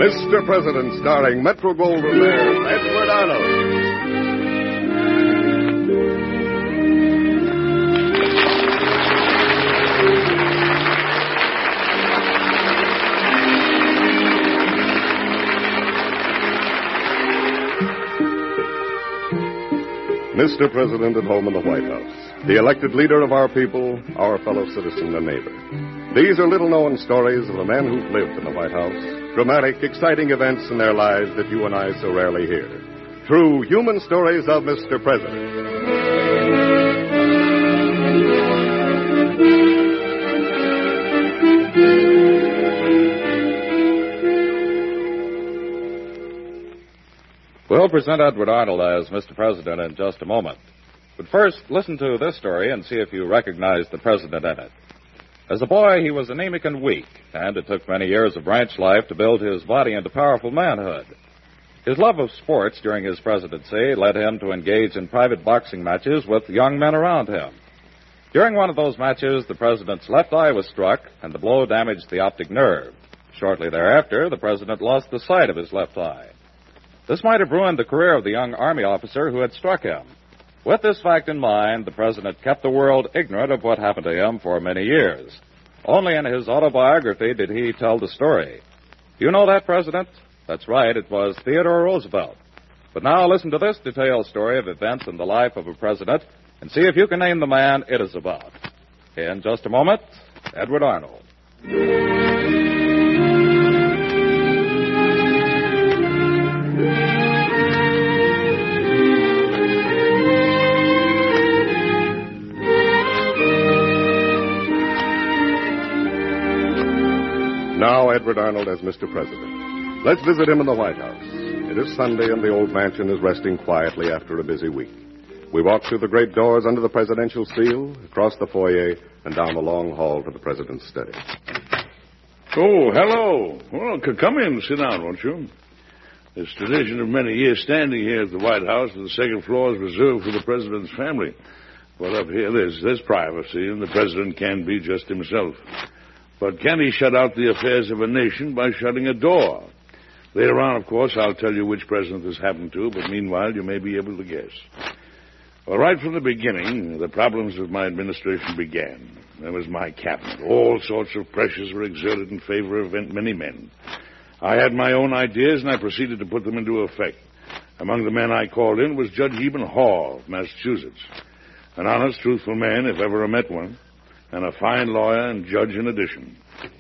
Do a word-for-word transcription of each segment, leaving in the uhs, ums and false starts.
Mister President, starring Metro-Goldwyn-Mayer, Edward Arnold. Mister President at home in the White House, the elected leader of our people, our fellow citizen and neighbor. These are little-known stories of the men who've lived in the White House, dramatic, exciting events in their lives that you and I so rarely hear. True human stories of Mister President. We'll present Edward Arnold as Mister President in just a moment. But first, listen to this story and see if you recognize the President in it. As a boy, he was anemic and weak, and it took many years of ranch life to build his body into powerful manhood. His love of sports during his presidency led him to engage in private boxing matches with young men around him. During one of those matches, the President's left eye was struck, and the blow damaged the optic nerve. Shortly thereafter, the President lost the sight of his left eye. This might have ruined the career of the young Army officer who had struck him. With this fact in mind, the President kept the world ignorant of what happened to him for many years. Only in his autobiography did he tell the story. Do you know that President? That's right, it was Theodore Roosevelt. But now listen to this detailed story of events in the life of a president and see if you can name the man it is about. In just a moment, Edward Arnold. Now, Edward Arnold as Mister President. Let's visit him in the White House. It is Sunday, and the old mansion is resting quietly after a busy week. We walk through the great doors under the presidential seal, across the foyer, and down the long hall to the President's study. Oh, hello. Well, come in and sit down, won't you? This tradition of many years standing here at the White House, the second floor is reserved for the President's family. Well, up here, there's, there's privacy, and the President can be just himself. But can he shut out the affairs of a nation by shutting a door? Later on, of course, I'll tell you which president this happened to, but meanwhile, you may be able to guess. Well, right from the beginning, the problems of my administration began. There was my cabinet. All sorts of pressures were exerted in favor of many men. I had my own ideas, and I proceeded to put them into effect. Among the men I called in was Judge Eben Hall of Massachusetts. An honest, truthful man, if ever I met one. And a fine lawyer and judge in addition.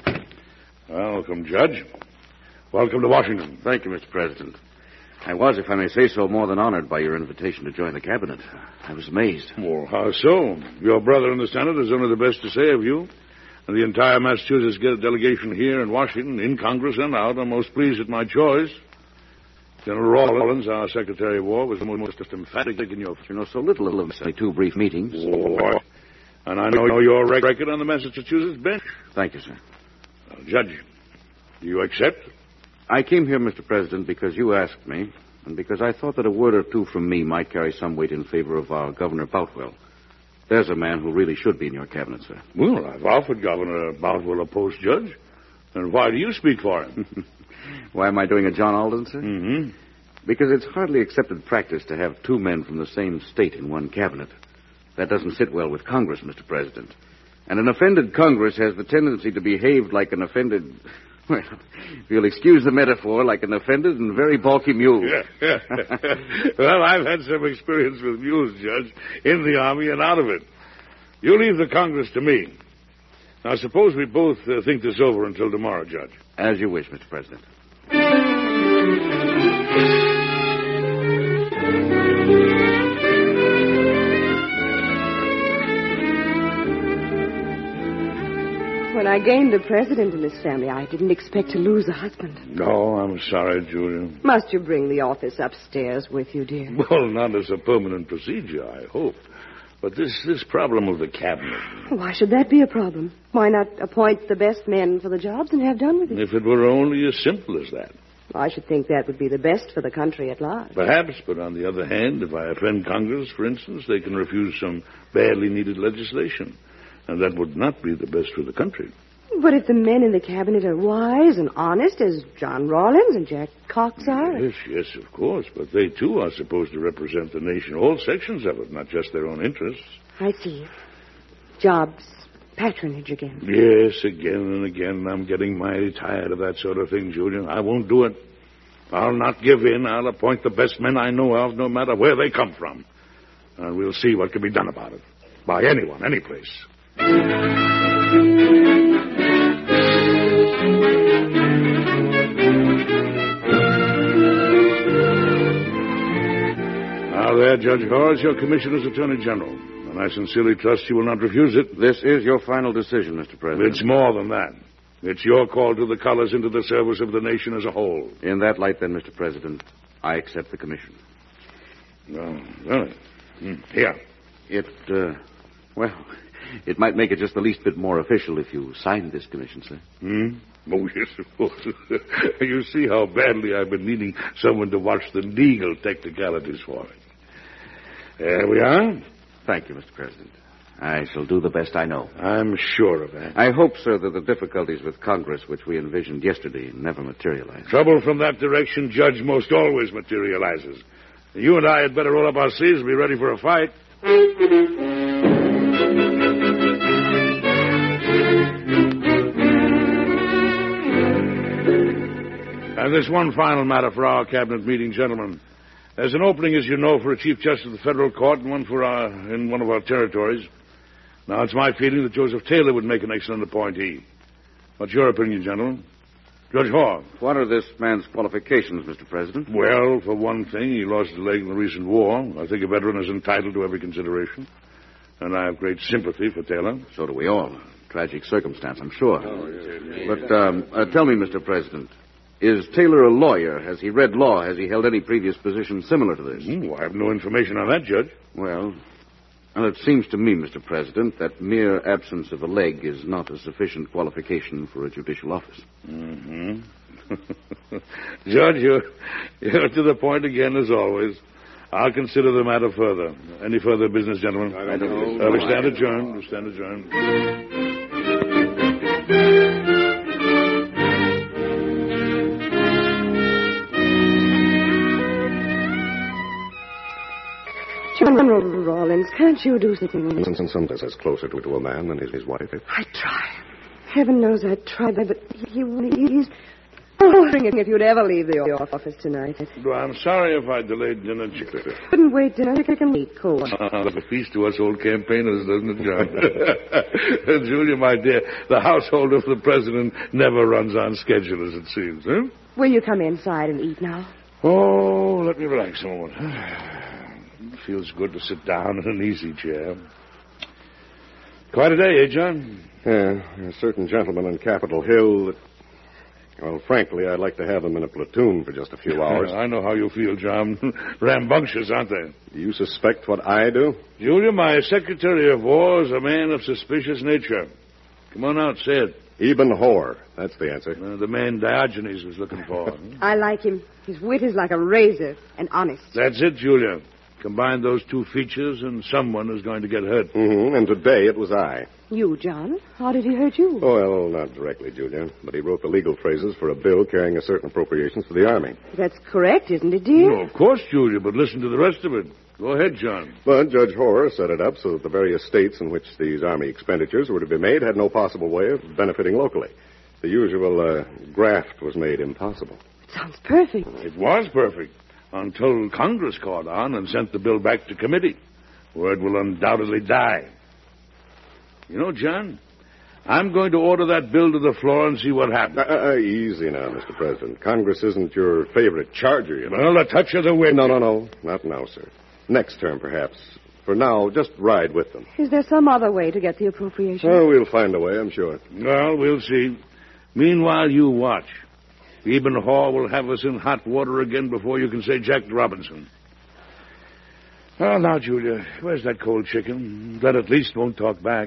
Welcome, Judge. Welcome to Washington. Thank you, Mister President. I was, if I may say so, more than honored by your invitation to join the cabinet. I was amazed. Well, how so? Your brother in the Senate has only the best to say of you. And the entire Massachusetts delegation here in Washington, in Congress and out, are most pleased at my choice. General Rawlins, our Secretary of War, was the most emphatic in your... You know so little of only two brief meetings. Oh, and I know your record on the Massachusetts bench. Thank you, sir. Uh, Judge, do you accept? I came here, Mister President, because you asked me, and because I thought that a word or two from me might carry some weight in favor of our Governor Boutwell. There's a man who really should be in your cabinet, sir. Well, I've offered Governor Boutwell a post, Judge. And why do you speak for him? Why am I doing a John Alden, sir? Mm-hmm. Because it's hardly accepted practice to have two men from the same state in one cabinet. That doesn't sit well with Congress, Mister President. And an offended Congress has the tendency to behave like an offended... Well, if you'll excuse the metaphor, like an offended and very balky mule. Yeah. Well, I've had some experience with mules, Judge, in the Army and out of it. You leave the Congress to me. Now, suppose we both uh, think this over until tomorrow, Judge. As you wish, Mister President. When I gained the president in this family, I didn't expect to lose a husband. No, I'm sorry, Julia. Must you bring the office upstairs with you, dear? Well, not as a permanent procedure, I hope. But this, this problem of the cabinet... Why should that be a problem? Why not appoint the best men for the jobs and have done with it? If it were only as simple as that. I should think that would be the best for the country at large. Perhaps, but on the other hand, if I offend Congress, for instance, they can refuse some badly needed legislation. And that would not be the best for the country. But if the men in the cabinet are wise and honest, as John Rawlins and Jack Cox are... Yes, yes, of course. But they, too, are supposed to represent the nation, all sections of it, not just their own interests. I see. Jobs, patronage again. Yes, again and again. I'm getting mighty tired of that sort of thing, Julia. I won't do it. I'll not give in. I'll appoint the best men I know of, no matter where they come from. And we'll see what can be done about it. By anyone, any place. Now there, Judge Horace, your commissioner's attorney general. And I sincerely trust you will not refuse it. This is your final decision, Mister President. It's more than that. It's your call to the colors into the service of the nation as a whole. In that light, then, Mister President, I accept the commission. Oh, really? Mm, here. It, uh, well, it might make it just the least bit more official if you signed this commission, sir. Hmm? Oh, yes, of course. You see how badly I've been needing someone to watch the legal technicalities for it. There we are. Thank you, Mister President. I shall do the best I know. I'm sure of that. I hope, sir, that the difficulties with Congress, which we envisioned yesterday, never materialize. Trouble from that direction, Judge, most always materializes. You and I had better roll up our sleeves and be ready for a fight. And there's one final matter for our cabinet meeting, gentlemen. There's an opening, as you know, for a Chief Justice of the Federal Court and one for our, in one of our territories. Now, it's my feeling that Joseph Taylor would make an excellent appointee. What's your opinion, gentlemen? Judge Hall. What are this man's qualifications, Mister President? Well, for one thing, he lost his leg in the recent war. I think a veteran is entitled to every consideration. And I have great sympathy for Taylor. So do we all. Tragic circumstance, I'm sure. Oh, yes. But um, uh, tell me, Mister President, is Taylor a lawyer? Has he read law? Has he held any previous position similar to this? Mm, well, I have no information on that, Judge. Well, well, it seems to me, Mister President, that mere absence of a leg is not a sufficient qualification for a judicial office. Mm-hmm. Judge, you're, you're to the point again, as always. I'll consider the matter further. Any further business, gentlemen? I don't know. Uh, we stand adjourned. We stand adjourned. John Rawlins, can't you do something? Some, sometimes that's closer to, to a man than his, his wife. I try. Heaven knows I tried, but he, he, he's wondering if you'd ever leave the office tonight. Well, I'm sorry if I delayed dinner. Couldn't wait dinner. I can eat cold. Uh, like a feast to us old campaigners, doesn't it, John? Julia, my dear, the household of the president never runs on schedule, as it seems, huh? Will you come inside and eat now? Oh, let me relax a moment. It feels good to sit down in an easy chair. Quite a day, eh, John? Yeah, a certain gentleman on Capitol Hill that... Well, frankly, I'd like to have him in a platoon for just a few hours. I know how you feel, John. Rambunctious, aren't they? Do you suspect what I do? Julia, my Secretary of War is a man of suspicious nature. Come on out, say it. Eben Hoare. That's the answer. Uh, the man Diogenes was looking for. I like him. His wit is like a razor and honest. That's it, Julia. Combine those two features and someone is going to get hurt. Mm-hmm. And today it was I. You, John? How did he hurt you? Oh, well, not directly, Julia. But he wrote the legal phrases for a bill carrying a certain appropriations for the Army. That's correct, isn't it, dear? Well, of course, Julia, but listen to the rest of it. Go ahead, John. But Judge Hoare set it up so that the various states in which these Army expenditures were to be made had no possible way of benefiting locally. The usual uh, graft was made impossible. It sounds perfect. It was perfect. Until Congress caught on and sent the bill back to committee, where it will undoubtedly die. You know, John, I'm going to order that bill to the floor and see what happens. Uh, uh, easy now, Mister President. Congress isn't your favorite charger, you know. Well, a touch of the whip. No, no, no. Not now, sir. Next term, perhaps. For now, just ride with them. Is there some other way to get the appropriation? Oh, we'll find a way, I'm sure. Well, we'll see. Meanwhile, you watch. Eben Hoare will have us in hot water again before you can say Jack Robinson. Well, now, Julia, where's that cold chicken? That at least won't talk back.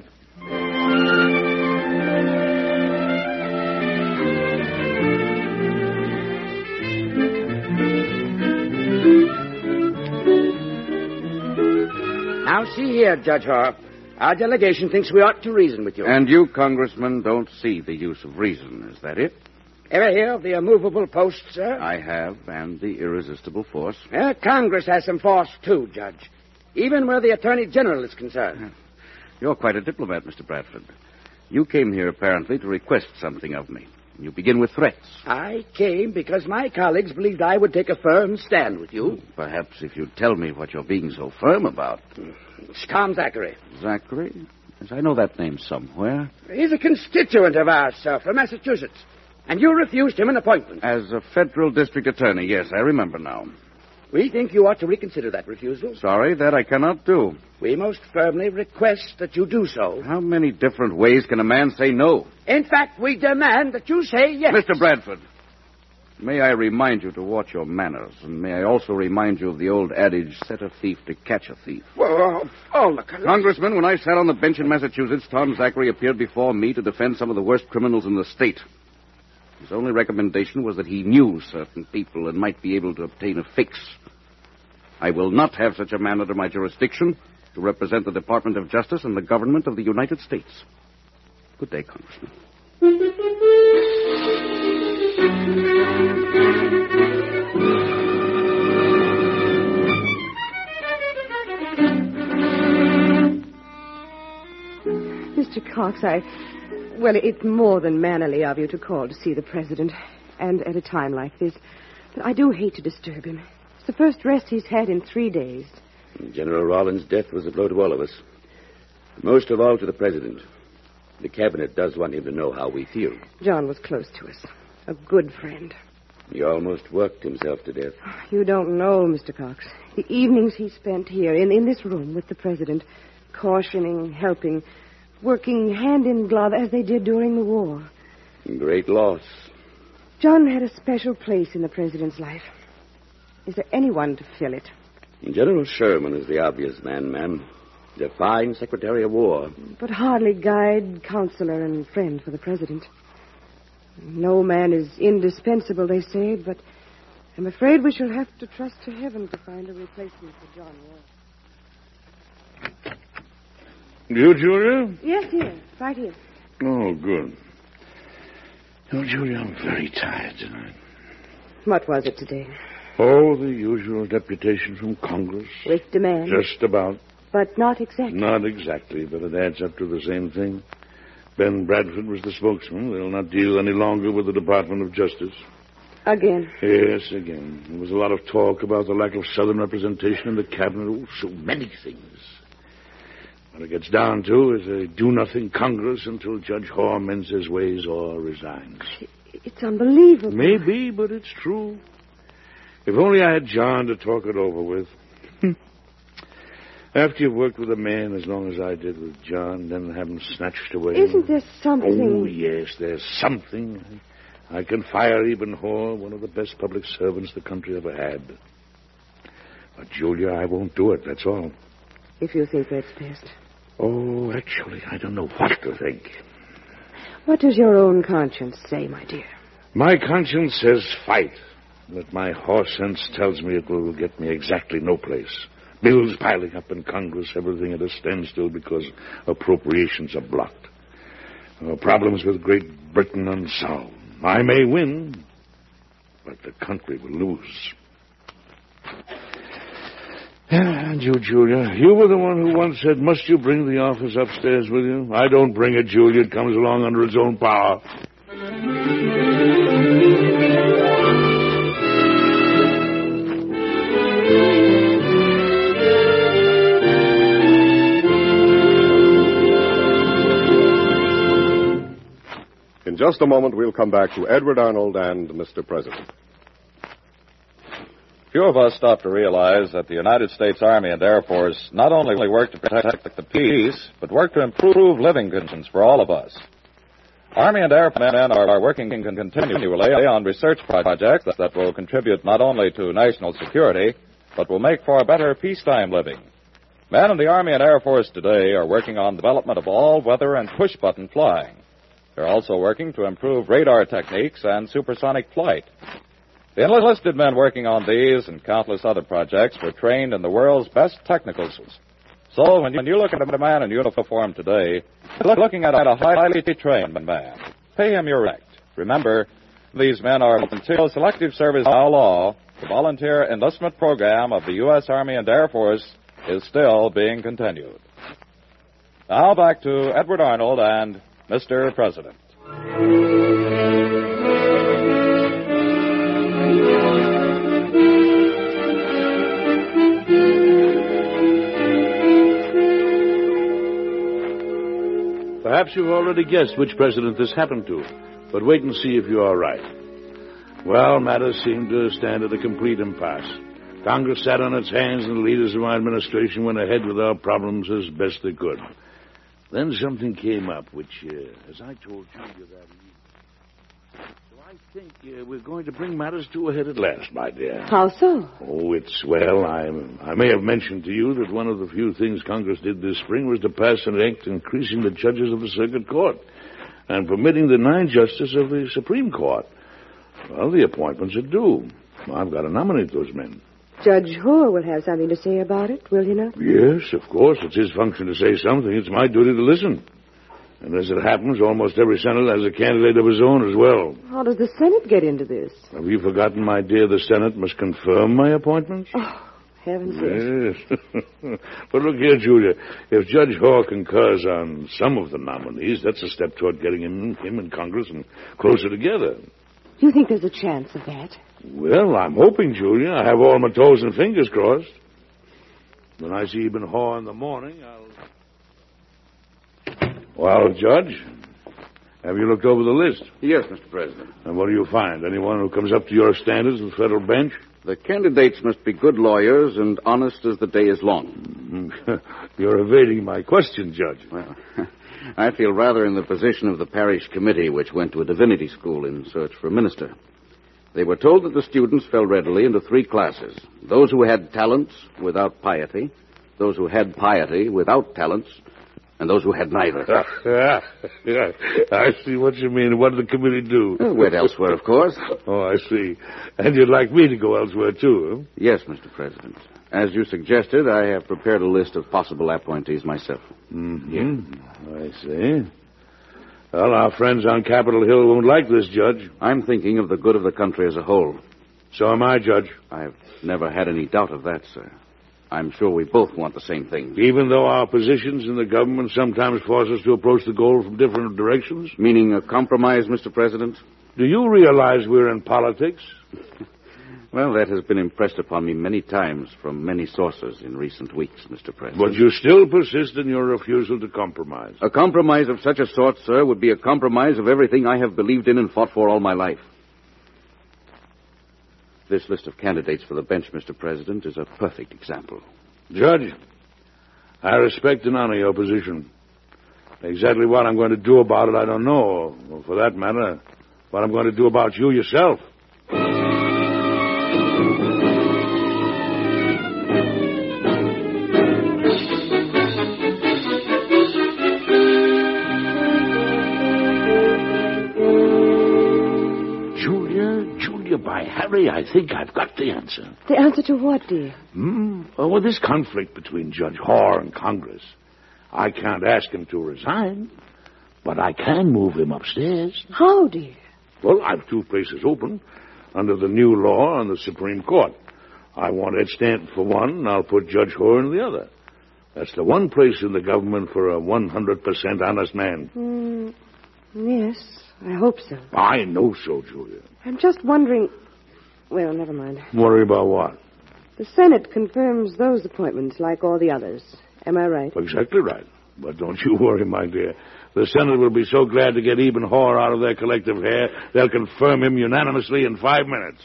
Now, see here, Judge Hoare. Our delegation thinks we ought to reason with you. And you, Congressman, don't see the use of reason. Is that it? Ever hear of the immovable post, sir? I have, and the irresistible force. Uh, Congress has some force, too, Judge. Even where the Attorney General is concerned. You're quite a diplomat, Mister Bradford. You came here, apparently, to request something of me. You begin with threats. I came because my colleagues believed I would take a firm stand with you. Perhaps if you'd tell me what you're being so firm about. It's Tom Zachary. Zachary? Yes, I know that name somewhere. He's a constituent of ours, sir, from Massachusetts. And you refused him an appointment. As a federal district attorney, yes, I remember now. We think you ought to reconsider that refusal. Sorry, that I cannot do. We most firmly request that you do so. How many different ways can a man say no? In fact, we demand that you say yes. Mister Bradford, may I remind you to watch your manners, and may I also remind you of the old adage, set a thief to catch a thief. Well, oh, look. Congressman, when I sat on the bench in Massachusetts, Tom Zachary appeared before me to defend some of the worst criminals in the state. His only recommendation was that he knew certain people and might be able to obtain a fix. I will not have such a man under my jurisdiction to represent the Department of Justice and the government of the United States. Good day, Congressman. Mister Cox, I... Well, it's more than mannerly of you to call to see the president, and at a time like this. But I do hate to disturb him. It's the first rest he's had in three days. General Rawlins' death was a blow to all of us. Most of all to the president. The cabinet does want him to know how we feel. John was close to us. A good friend. He almost worked himself to death. You don't know, Mister Cox. The evenings he spent here, in, in this room with the president, cautioning, helping, working hand in glove as they did during the war. Great loss. John had a special place in the president's life. Is there anyone to fill it? General Sherman is the obvious man, ma'am. He's a fine Secretary of War. But hardly guide, counselor, and friend for the president. No man is indispensable, they say, but I'm afraid we shall have to trust to heaven to find a replacement for John Wall. You, Julia? Yes, here. Right here. Oh, good. Oh, Julia, I'm very tired tonight. What was it today? Oh, the usual deputation from Congress. With demands? Just about. But not exactly. Not exactly, but it adds up to the same thing. Ben Bradford was the spokesman. They'll not deal any longer with the Department of Justice. Again? Yes, again. There was a lot of talk about the lack of Southern representation in the cabinet. Oh, so many things. What it gets down to is a do-nothing Congress until Judge Hoare mends his ways or resigns. It's unbelievable. Maybe, but it's true. If only I had John to talk it over with. After you've worked with a man as long as I did with John, then have him snatched away. Isn't there something... Oh, yes, there's something. I can fire even Hoare, one of the best public servants the country ever had. But, Julia, I won't do it, that's all. If you think that's best. Oh, actually, I don't know what to think. What does your own conscience say, my dear? My conscience says fight. But my horse sense tells me it will get me exactly no place. Bills piling up in Congress, everything at a standstill because appropriations are blocked. Uh, problems with Great Britain unsolved. I may win, but the country will lose. And you, Julia, you were the one who once said, must you bring the office upstairs with you? I don't bring it, Julia. It comes along under its own power. In just a moment, we'll come back to Edward Arnold and Mister President. Few of us stop to realize that the United States Army and Air Force not only work to protect the peace, but work to improve living conditions for all of us. Army and Air men are working continually on research projects that will contribute not only to national security, but will make for a better peacetime living. Men in the Army and Air Force today are working on development of all-weather and push-button flying. They're also working to improve radar techniques and supersonic flight. The enlisted men working on these and countless other projects were trained in the world's best technical So when you, when you look at a man in uniform today, look, looking at a highly trained man, pay him your respect. Remember, these men are until selective service by law. The volunteer enlistment program of the U S. Army and Air Force is still being continued. Now back to Edward Arnold and Mister President. Perhaps you've already guessed which president this happened to, but wait and see if you are right. Well, matters seem to stand at a complete impasse. Congress sat on its hands, and the leaders of my administration went ahead with our problems as best they could. Then something came up, which, uh, as I told Julia that evening, so I think uh, we're going to bring matters to a head at last, my dear. How so? Oh, it's, well, I, I may have mentioned to you that one of the few things Congress did this spring was to pass an act increasing the judges of the Circuit Court and permitting the nine justices of the Supreme Court. Well, the appointments are due. I've got to nominate those men. Judge Hoare will have something to say about it, will he not? Yes, of course. It's his function to say something. It's my duty to listen. And as it happens, almost every senator has a candidate of his own as well. How does the Senate get into this? Have you forgotten, my dear, the Senate must confirm my appointments? Oh, heavens yes. Yes. But look here, Julia. If Judge Hoare concurs on some of the nominees, that's a step toward getting him, him and Congress and closer together. Do you think there's a chance of that? Well, I'm hoping, Julia. I have all my toes and fingers crossed. When I see Eben Hoare in the morning, I'll... Well, Judge, have you looked over the list? Yes, Mister President. And what do you find? Anyone who comes up to your standards of the federal bench? The candidates must be good lawyers and honest as the day is long. You're evading my question, Judge. Well, I feel rather in the position of the parish committee which went to a divinity school in search for a minister. They were told that the students fell readily into three classes. Those who had talents without piety, those who had piety without talents, and those who had neither. Yeah, I see what you mean. What did the committee do? Uh, went elsewhere, of course. Oh, I see. And you'd like me to go elsewhere, too, huh? Yes, Mister President. As you suggested, I have prepared a list of possible appointees myself. Mm-hmm. I see. Well, our friends on Capitol Hill won't like this, Judge. I'm thinking of the good of the country as a whole. So am I, Judge. I've never had any doubt of that, sir. I'm sure we both want the same thing. Even though our positions in the government sometimes force us to approach the goal from different directions? Meaning a compromise, Mister President? Do you realize we're in politics? Well, that has been impressed upon me many times from many sources in recent weeks, Mister President. But you still persist in your refusal to compromise. A compromise of such a sort, sir, would be a compromise of everything I have believed in and fought for all my life. This list of candidates for the bench, Mister President, is a perfect example. Judge, I respect and honor your position. Exactly what I'm going to do about it, I don't know. Or for that matter, what I'm going to do about you yourself. Harry, I think I've got the answer. The answer to what, dear? Hmm? Oh, well, this conflict between Judge Hoare and Congress. I can't ask him to resign, but I can move him upstairs. How, dear? Well, I've two places open under the new law on the Supreme Court. I want Ed Stanton for one, and I'll put Judge Hoare in the other. That's the one place in the government for a one hundred percent honest man. Mm, yes, I hope so. I know so, Julia. I'm just wondering... Well, never mind. Worry about what? The Senate confirms those appointments like all the others. Am I right? Exactly right. But don't you worry, my dear. The Senate will be so glad to get Eben Hoare out of their collective hair, they'll confirm him unanimously in five minutes.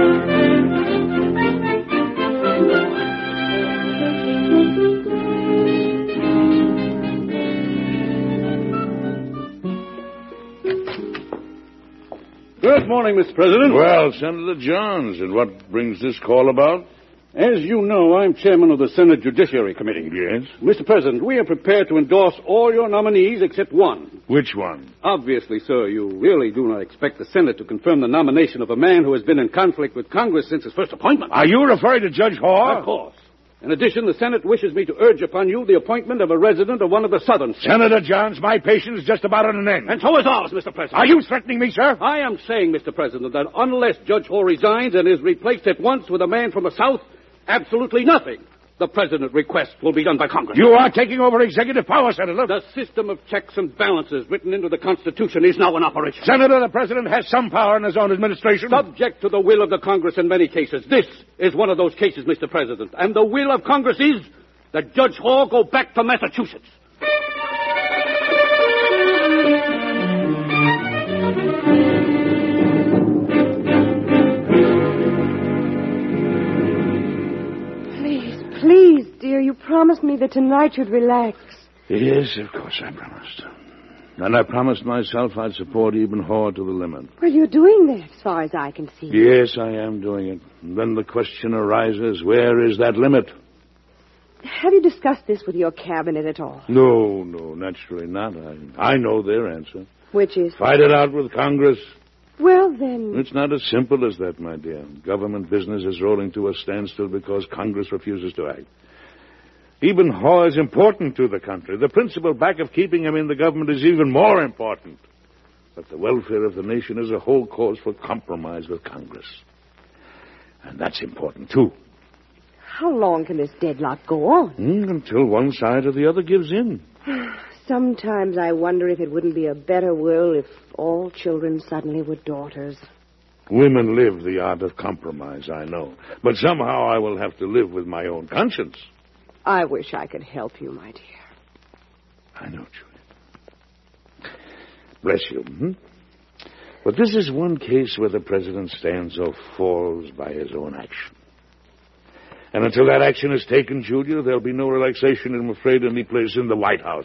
Good morning, Mister President. Well, Senator Johns, and what brings this call about? As you know, I'm chairman of the Senate Judiciary Committee. Yes? Mister President, we are prepared to endorse all your nominees except one. Which one? Obviously, sir, you really do not expect the Senate to confirm the nomination of a man who has been in conflict with Congress since his first appointment. Are you referring to Judge Hoare? Of course. In addition, the Senate wishes me to urge upon you the appointment of a resident of one of the southern states. Senator Johns, my patience is just about at an end. And so is ours, Mister President. Are you threatening me, sir? I am saying, Mister President, that unless Judge Hall resigns and is replaced at once with a man from the South, absolutely nothing the President requests will be done by Congress. You are taking over executive power, Senator. The system of checks and balances written into the Constitution is now in operation. Senator, the President has some power in his own administration. Subject to the will of the Congress in many cases. This is one of those cases, Mister President. And the will of Congress is that Judge Hall go back to Massachusetts. Please, dear, you promised me that tonight you'd relax. Yes, of course I promised. And I promised myself I'd support Eben Hall to the limit. Well, you're doing that, as far as I can see. Yes, I am doing it. And then the question arises, where is that limit? Have you discussed this with your cabinet at all? No, no, naturally not. I, I know their answer. Which is? Fight it out with Congress. Well, then... It's not as simple as that, my dear. Government business is rolling to a standstill because Congress refuses to act. Eben Hall is important to the country. The principle back of keeping him in the government is even more important. But the welfare of the nation as a whole calls for compromise with Congress. And that's important, too. How long can this deadlock go on? Mm, until one side or the other gives in. Sometimes I wonder if it wouldn't be a better world if all children suddenly were daughters. Women live the art of compromise, I know. But somehow I will have to live with my own conscience. I wish I could help you, my dear. I know, Julia. Bless you. Hmm? But this is one case where the president stands or falls by his own action. And until that action is taken, Julia, there'll be no relaxation, I'm afraid, any place in the White House.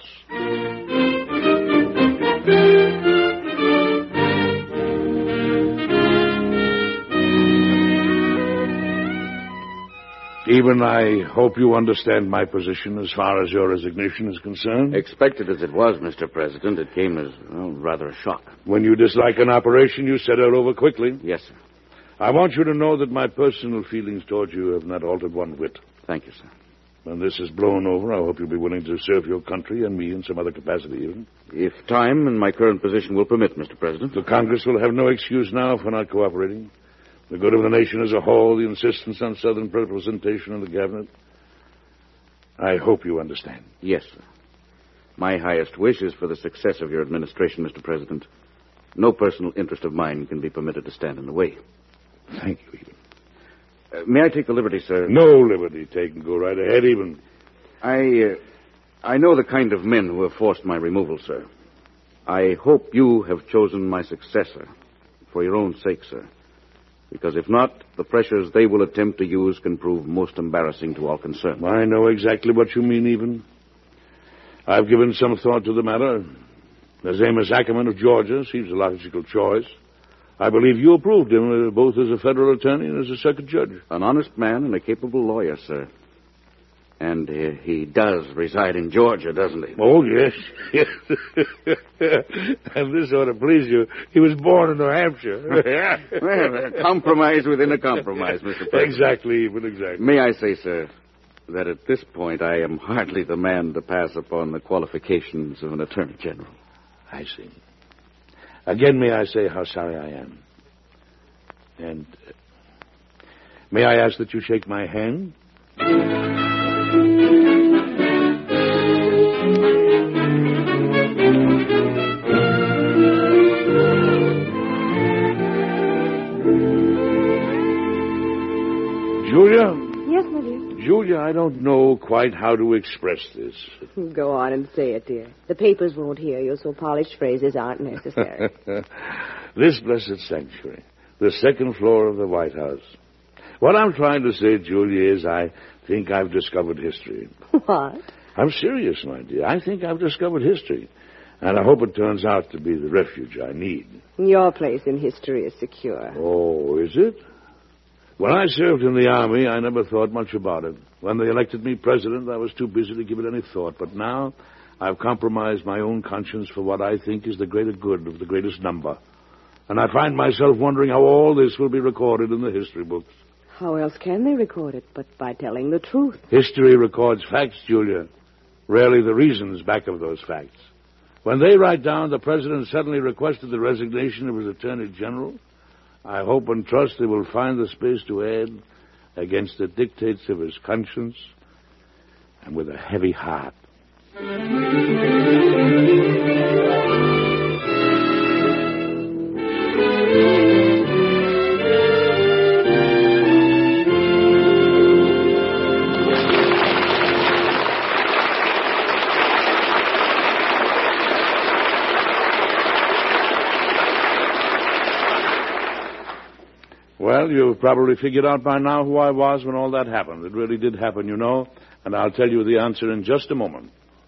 Even I hope you understand my position as far as your resignation is concerned. Expected as it was, Mister President, it came as, well, rather a shock. When you dislike an operation, you set it over quickly. Yes, sir. I want you to know that my personal feelings toward you have not altered one whit. Thank you, sir. When this is blown over, I hope you'll be willing to serve your country and me in some other capacity even. If time and my current position will permit, Mister President. The Congress will have no excuse now for not cooperating. The good of the nation as a whole, the insistence on Southern representation in the cabinet. I hope you understand. Yes, sir. My highest wish is for the success of your administration, Mister President. No personal interest of mine can be permitted to stand in the way. Thank you, Eben. Uh, may I take the liberty, sir? No liberty taken. Go right ahead, Eben. I, uh, I know the kind of men who have forced my removal, sir. I hope you have chosen my successor for your own sake, sir. Because if not, the pressures they will attempt to use can prove most embarrassing to all concerned. I know exactly what you mean, Eben. I've given some thought to the matter. There's Amos Ackerman of Georgia seems a logical choice. I believe you approved him, uh, both as a federal attorney and as a circuit judge. An honest man and a capable lawyer, sir. And uh, he does reside in Georgia, doesn't he? Oh, yes. And this ought to please you. He was born in New Hampshire. Well, a compromise within a compromise, Mister President. Exactly, even exactly. May I say, sir, that at this point I am hardly the man to pass upon the qualifications of an attorney general. I see. Again, may I say how sorry I am. And uh, may I ask that you shake my hand? Julia? Yes, my dear. Julia, I don't know quite how to express this. Go on and say it, dear. The papers won't hear you, so polished phrases aren't necessary. This blessed sanctuary, the second floor of the White House. What I'm trying to say, Julia, is I think I've discovered history. What? I'm serious, my dear. I think I've discovered history. And I hope it turns out to be the refuge I need. Your place in history is secure. Oh, is it? When I served in the Army, I never thought much about it. When they elected me president, I was too busy to give it any thought. But now, I've compromised my own conscience for what I think is the greater good of the greatest number. And I find myself wondering how all this will be recorded in the history books. How else can they record it but by telling the truth? History records facts, Julia. Rarely the reasons back of those facts. When they write down the president suddenly requested the resignation of his attorney general, I hope and trust they will find the space to add, against the dictates of his conscience and with a heavy heart. Well, you've probably figured out by now who I was when all that happened. It really did happen, you know, and I'll tell you the answer in just a moment.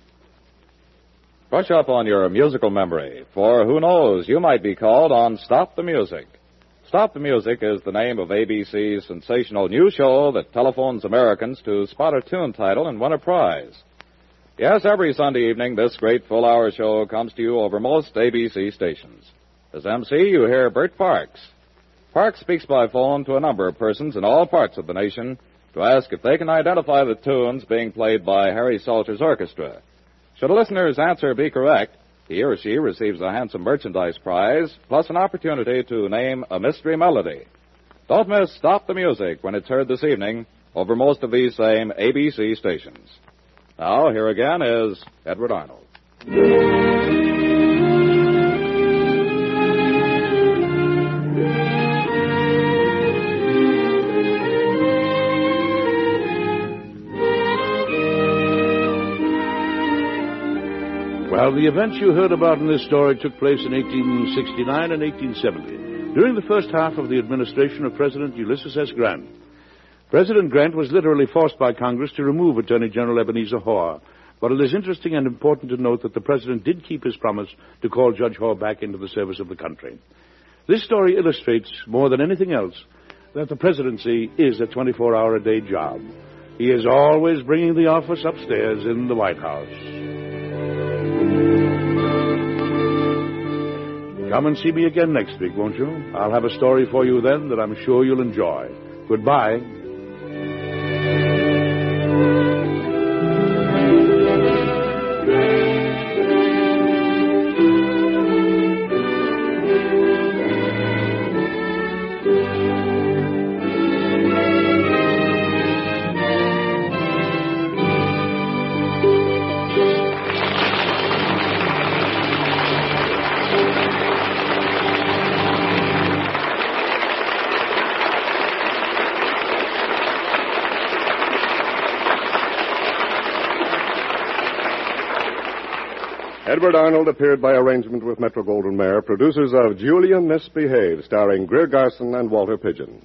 Brush up on your musical memory, for who knows, you might be called on Stop the Music. Stop the Music is the name of A B C's sensational new show that telephones Americans to spot a tune title and win a prize. Yes, every Sunday evening, this great full-hour show comes to you over most A B C stations. As M C, you hear Bert Parks. Parks speaks by phone to a number of persons in all parts of the nation to ask if they can identify the tunes being played by Harry Salter's orchestra. Should a listener's answer be correct, he or she receives a handsome merchandise prize, plus an opportunity to name a mystery melody. Don't miss Stop the Music when it's heard this evening over most of these same A B C stations. Now, here again is Edward Arnold. Well, the events you heard about in this story took place in eighteen sixty-nine and eighteen seventy, during the first half of the administration of President Ulysses S. Grant. President Grant was literally forced by Congress to remove Attorney General Ebenezer Hoar, but it is interesting and important to note that the President did keep his promise to call Judge Hoar back into the service of the country. This story illustrates, more than anything else, that the presidency is a twenty-four hour a day job. He is always bringing the office upstairs in the White House. Come and see me again next week, won't you? I'll have a story for you then that I'm sure you'll enjoy. Goodbye. Edward Arnold appeared by arrangement with Metro-Goldwyn-Mayer, producers of Julia Misbehaved, starring Greer Garson and Walter Pidgeon.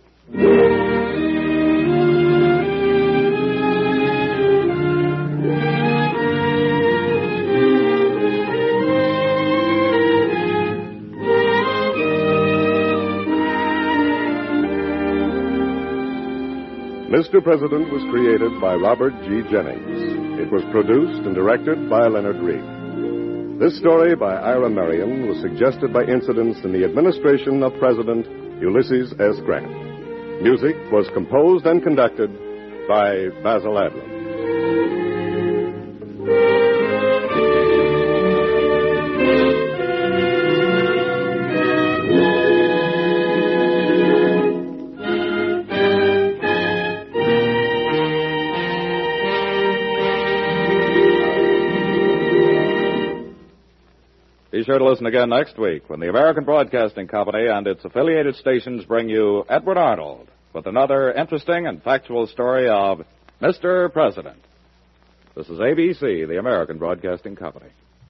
Mister President was created by Robert G. Jennings. It was produced and directed by Leonard Reed. This story by Ira Marion was suggested by incidents in the administration of President Ulysses S. Grant. Music was composed and conducted by Basil Adlam. Be sure to listen again next week when the American Broadcasting Company and its affiliated stations bring you Edward Arnold with another interesting and factual story of Mister President. This is A B C, the American Broadcasting Company.